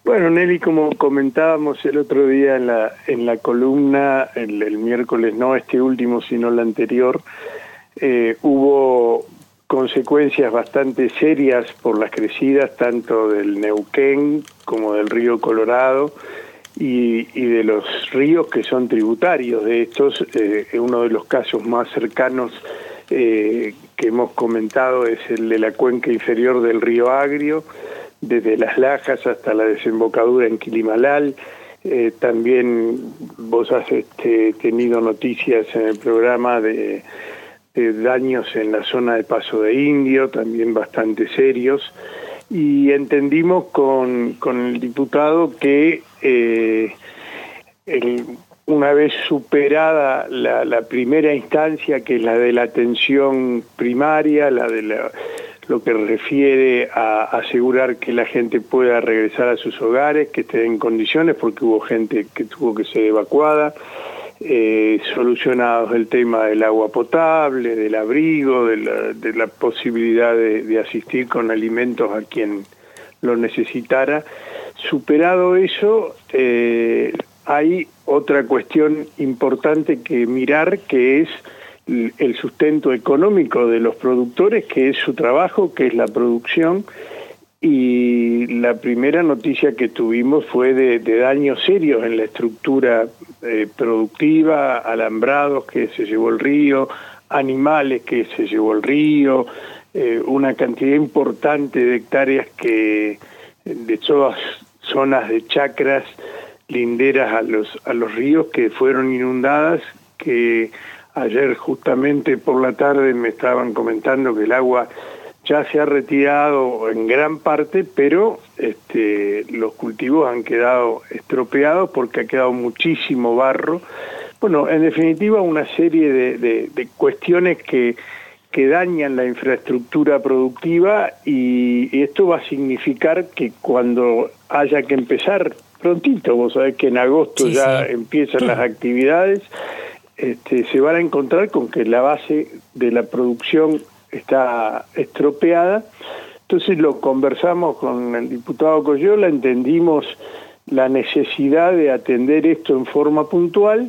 Bueno, Nelly, como comentábamos el otro día en la columna, el miércoles, no este último, sino el anterior, hubo consecuencias bastante serias por las crecidas, tanto del Neuquén como del río Colorado y de los ríos que son tributarios de estos. Uno de los casos más cercanos que hemos comentado es el de la cuenca inferior del río Agrio, desde Las Lajas hasta la desembocadura en Quilimalal. También vos has tenido noticias en el programa de daños en la zona de Paso de Indio, también bastante serios, y entendimos con el diputado que una vez superada la primera instancia, que es la de la atención primaria, lo que refiere a asegurar que la gente pueda regresar a sus hogares, que esté en condiciones, porque hubo gente que tuvo que ser evacuada, solucionados el tema del agua potable, del abrigo, de la posibilidad de asistir con alimentos a quien lo necesitara. Superado eso, hay otra cuestión importante que mirar, que es el sustento económico de los productores, que es su trabajo, que es la producción. Y la primera noticia que tuvimos fue de daños serios en la estructura productiva, alambrados que se llevó el río, animales que se llevó el río, una cantidad importante de hectáreas de todas zonas de chacras linderas a los ríos que fueron inundadas, que ayer justamente por la tarde me estaban comentando que el agua ya se ha retirado en gran parte, pero los cultivos han quedado estropeados porque ha quedado muchísimo barro. Bueno, en definitiva, una serie de cuestiones que dañan la infraestructura productiva, y esto va a significar que cuando haya que empezar prontito, vos sabés que en agosto ya empiezan las actividades, se van a encontrar con que la base de la producción está estropeada. Entonces lo conversamos con el diputado Coyola, entendimos la necesidad de atender esto en forma puntual,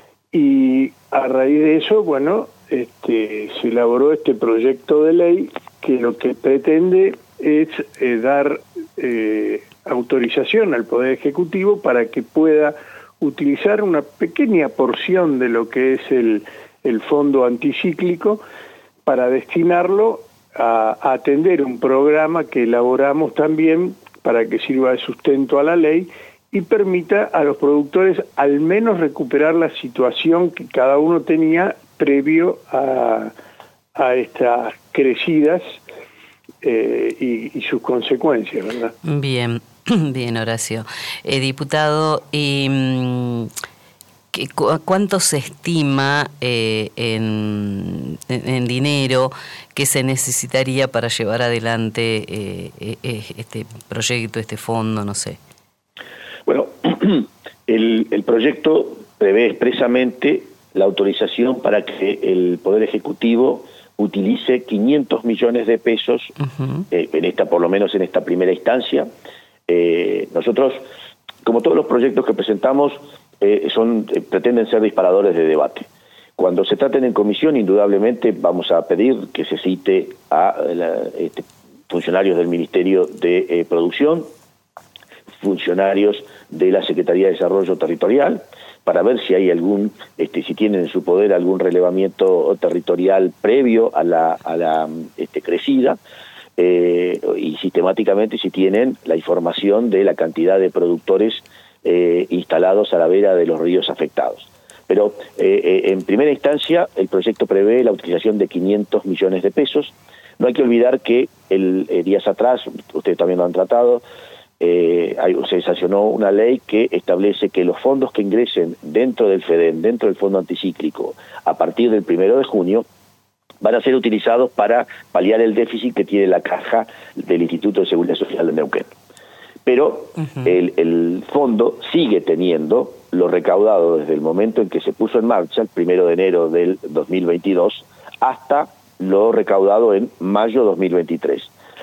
y a raíz de eso, bueno, se elaboró este proyecto de ley que lo que pretende es dar autorización al Poder Ejecutivo para que pueda utilizar una pequeña porción de lo que es el fondo anticíclico para destinarlo a atender un programa que elaboramos también para que sirva de sustento a la ley y permita a los productores al menos recuperar la situación que cada uno tenía previo a estas crecidas y sus consecuencias, ¿verdad? Bien, bien, Horacio. Diputado, ¿cuánto se estima en dinero que se necesitaría para llevar adelante este proyecto, este fondo, no sé? Bueno, el proyecto prevé expresamente la autorización para que el Poder Ejecutivo utilice 500 millones de pesos, por lo menos en esta primera instancia. Nosotros, como todos los proyectos que presentamos, pretenden ser disparadores de debate. Cuando se traten en comisión, indudablemente vamos a pedir que se cite a funcionarios del Ministerio de Producción, funcionarios de la Secretaría de Desarrollo Territorial, para ver si hay si tienen en su poder algún relevamiento territorial previo a la crecida, y sistemáticamente si tienen la información de la cantidad de productores instalados a la vera de los ríos afectados. Pero en primera instancia el proyecto prevé la utilización de 500 millones de pesos. No hay que olvidar que días atrás, ustedes también lo han tratado, se sancionó una ley que establece que los fondos que ingresen dentro del FEDEN, dentro del Fondo Anticíclico, a partir del 1 de junio, van a ser utilizados para paliar el déficit que tiene la caja del Instituto de Seguridad Social de Neuquén. Pero el fondo sigue teniendo lo recaudado desde el momento en que se puso en marcha, el 1 de enero del 2022, hasta lo recaudado en mayo 2023.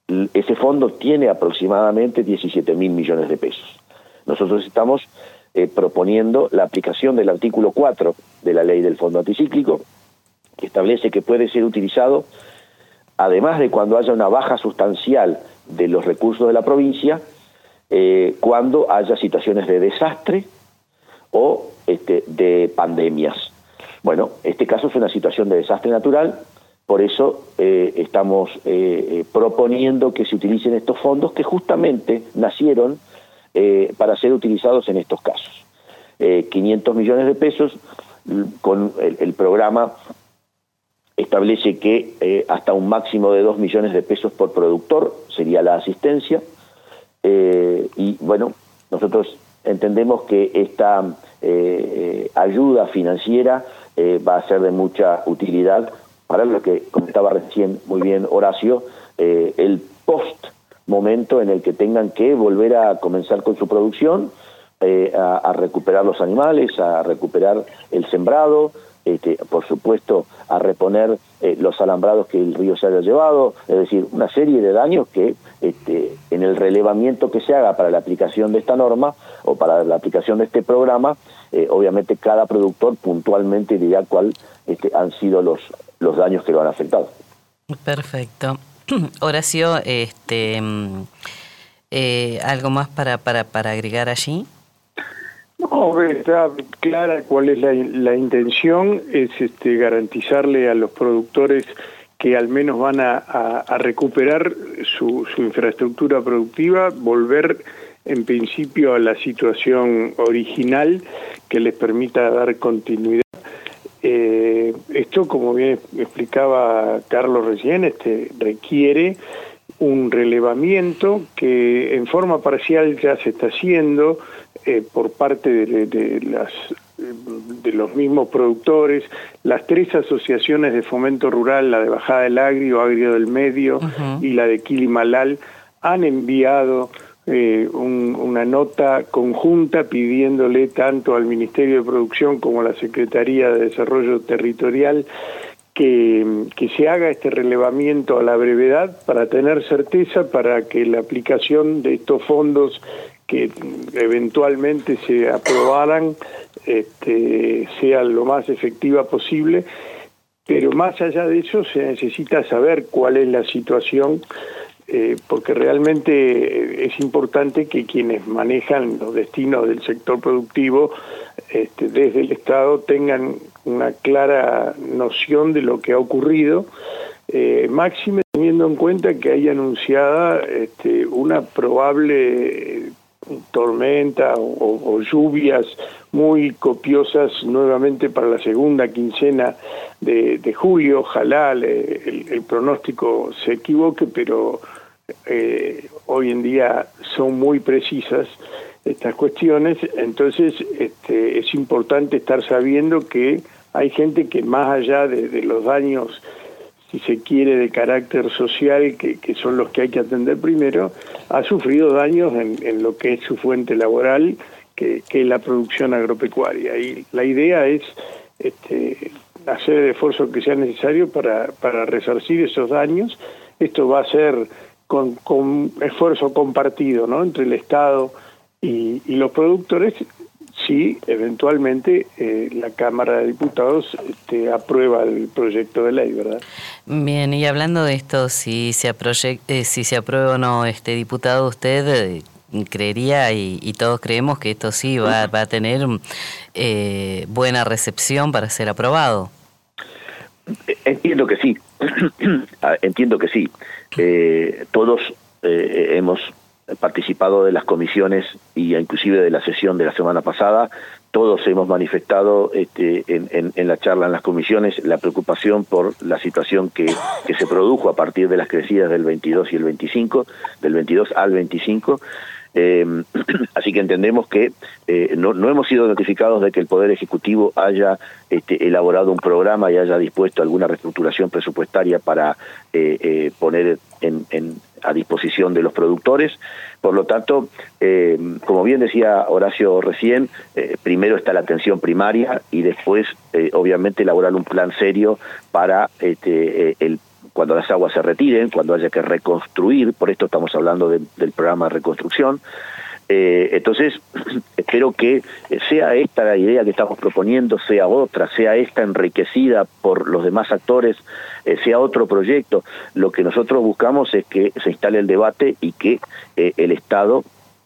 ese fondo tiene aproximadamente 17.000 millones de pesos. Nosotros estamos proponiendo la aplicación del artículo 4 de la ley del fondo anticíclico, que establece que puede ser utilizado, además de cuando haya una baja sustancial de los recursos de la provincia, cuando haya situaciones de desastre o de pandemias. Bueno, este caso es una situación de desastre natural, por eso estamos proponiendo que se utilicen estos fondos que justamente nacieron para ser utilizados en estos casos. 500 millones de pesos, con el programa establece que hasta un máximo de 2 millones de pesos por productor sería la asistencia, y bueno, nosotros entendemos que esta ayuda financiera va a ser de mucha utilidad para lo que comentaba recién muy bien Horacio, el post momento en el que tengan que volver a comenzar con su producción, a recuperar los animales, a recuperar el sembrado, por supuesto a reponer los alambrados que el río se haya llevado, es decir, una serie de daños que en el relevamiento que se haga para la aplicación de esta norma o para la aplicación de este programa, obviamente cada productor puntualmente dirá cuál han sido los daños que lo han afectado. Perfecto. Horacio, ¿algo más para agregar allí? No, está clara cuál es la intención, es garantizarle a los productores que al menos van a recuperar su infraestructura productiva, volver en principio a la situación original que les permita dar continuidad. Esto, como bien explicaba Carlos recién, requiere un relevamiento que en forma parcial ya se está haciendo por parte de los mismos productores. Las 3 asociaciones de fomento rural, la de Bajada del Agrio, Agrio del Medio y la de Quilimalal, han enviado una nota conjunta pidiéndole tanto al Ministerio de Producción como a la Secretaría de Desarrollo Territorial que se haga este relevamiento a la brevedad para tener certeza para que la aplicación de estos fondos que eventualmente se aprobaran sea lo más efectiva posible, pero más allá de eso se necesita saber cuál es la situación, porque realmente es importante que quienes manejan los destinos del sector productivo desde el Estado tengan una clara noción de lo que ha ocurrido, máxime teniendo en cuenta que hay anunciada una probable tormenta o lluvias muy copiosas nuevamente para la segunda quincena de julio. Ojalá el pronóstico se equivoque, pero hoy en día son muy precisas estas cuestiones, entonces es importante estar sabiendo que hay gente que más allá de los daños, si se quiere, de carácter social, que son los que hay que atender primero, ha sufrido daños en lo que es su fuente laboral, que es la producción agropecuaria. Y la idea es hacer el esfuerzo que sea necesario para resarcir esos daños. Esto va a ser con esfuerzo compartido, ¿no?, entre el Estado y los productores, si eventualmente la Cámara de Diputados aprueba el proyecto de ley, ¿verdad? Bien, y hablando de esto, si se aprueba o no, diputado, usted creería, y todos creemos que esto sí va a tener buena recepción para ser aprobado. Entiendo que sí, entiendo que sí. Todos hemos participado de las comisiones y inclusive de la sesión de la semana pasada. Todos hemos manifestado en la charla en las comisiones la preocupación por la situación que se produjo a partir de las crecidas del 22 y el 25, del 22 al 25. Así que entendemos que no hemos sido notificados de que el Poder Ejecutivo haya elaborado un programa y haya dispuesto alguna reestructuración presupuestaria para poner a disposición de los productores. Por lo tanto, como bien decía Horacio recién, primero está la atención primaria y después, obviamente, elaborar un plan serio para el cuando las aguas se retiren, cuando haya que reconstruir, por esto estamos hablando del programa de reconstrucción. Entonces, espero que sea esta la idea que estamos proponiendo, sea otra, sea esta enriquecida por los demás actores, sea otro proyecto. Lo que nosotros buscamos es que se instale el debate y que el Estado,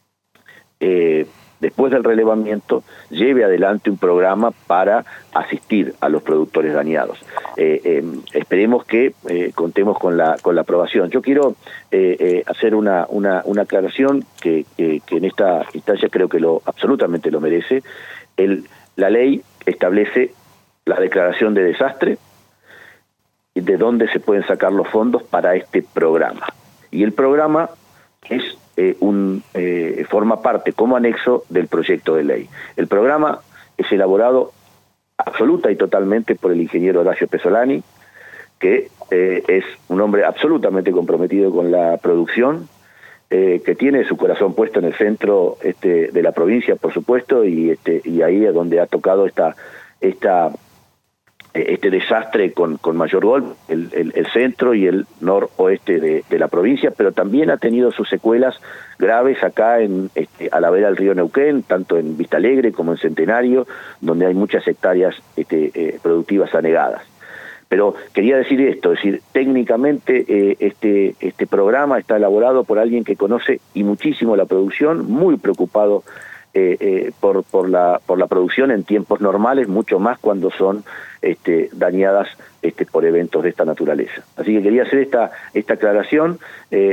después del relevamiento, lleve adelante un programa para asistir a los productores dañados. Esperemos que contemos con la aprobación. Yo quiero hacer una aclaración que en esta instancia creo que absolutamente lo merece. La ley establece la declaración de desastre y de dónde se pueden sacar los fondos para este programa. Y el programa es forma parte como anexo del proyecto de ley. El programa es elaborado absoluta y totalmente por el ingeniero Horacio Pesolani, que es un hombre absolutamente comprometido con la producción, que tiene su corazón puesto en el centro de la provincia, por supuesto, y ahí es donde ha tocado este desastre con mayor golpe, el centro y el noroeste de la provincia, pero también ha tenido sus secuelas graves acá a la vera del río Neuquén, tanto en Vista Alegre como en Centenario, donde hay muchas hectáreas productivas anegadas. Pero quería decir esto, es decir, técnicamente este programa está elaborado por alguien que conoce y muchísimo la producción, muy preocupado por la producción en tiempos normales, mucho más cuando son dañadas por eventos de esta naturaleza. Así que quería hacer esta aclaración.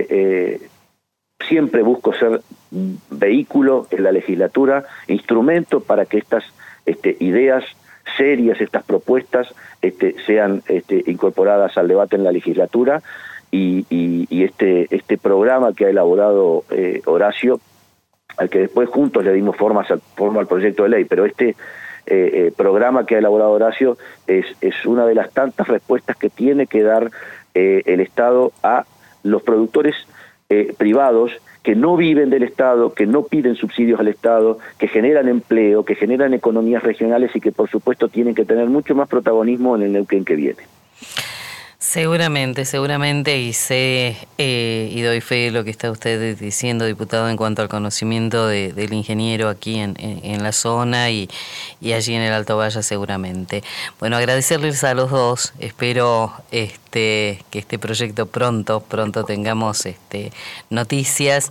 Siempre busco ser vehículo en la legislatura, instrumento para que estas ideas serias, estas propuestas sean incorporadas al debate en la legislatura, y este programa que ha elaborado Horacio, al que después juntos le dimos forma al proyecto de ley, pero programa que ha elaborado Horacio es una de las tantas respuestas que tiene que dar el Estado a los productores privados que no viven del Estado, que no piden subsidios al Estado, que generan empleo, que generan economías regionales y que por supuesto tienen que tener mucho más protagonismo en el Neuquén que viene. Seguramente, y sé y doy fe de lo que está usted diciendo, diputado, en cuanto al conocimiento del ingeniero aquí en la zona y allí en el Alto Valle seguramente. Bueno, agradecerles a los dos, espero que este proyecto pronto tengamos noticias,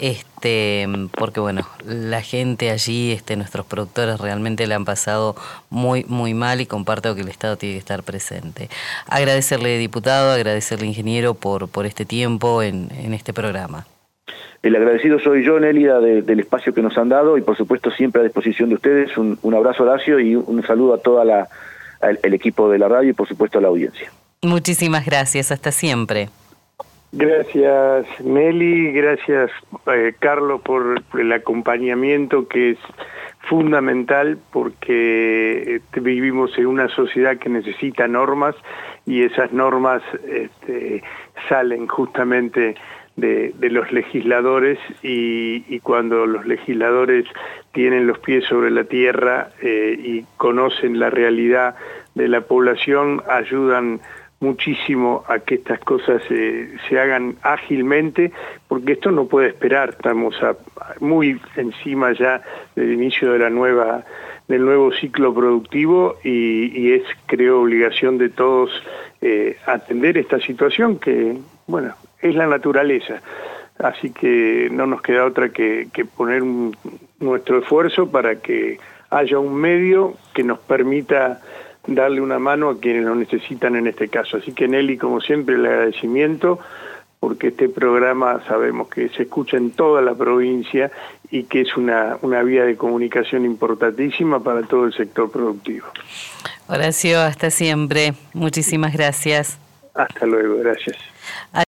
porque bueno, la gente allí, nuestros productores realmente le han pasado muy, muy mal, y comparto que el Estado tiene que estar presente. Agradecerle, diputado, agradecerle, ingeniero, por este tiempo en este programa. El agradecido soy yo, Nélida, del espacio que nos han dado, y por supuesto siempre a disposición de ustedes. Un abrazo, Horacio, y un saludo a todo el equipo de la radio y por supuesto a la audiencia. Muchísimas gracias, hasta siempre. Gracias, Nelly, gracias, Carlos, por el acompañamiento, que es fundamental, porque vivimos en una sociedad que necesita normas, y esas normas salen justamente de los legisladores, y cuando los legisladores tienen los pies sobre la tierra y conocen la realidad de la población, ayudan muchísimo a que estas cosas se hagan ágilmente, porque esto no puede esperar. Estamos muy encima ya del inicio de del nuevo ciclo productivo, y es, creo, obligación de todos atender esta situación que, bueno, es la naturaleza. Así que no nos queda otra que poner nuestro esfuerzo para que haya un medio que nos permita darle una mano a quienes lo necesitan en este caso. Así que, Nelly, como siempre, el agradecimiento, porque este programa sabemos que se escucha en toda la provincia y que es una vía de comunicación importantísima para todo el sector productivo. Horacio, hasta siempre. Muchísimas gracias. Hasta luego, gracias.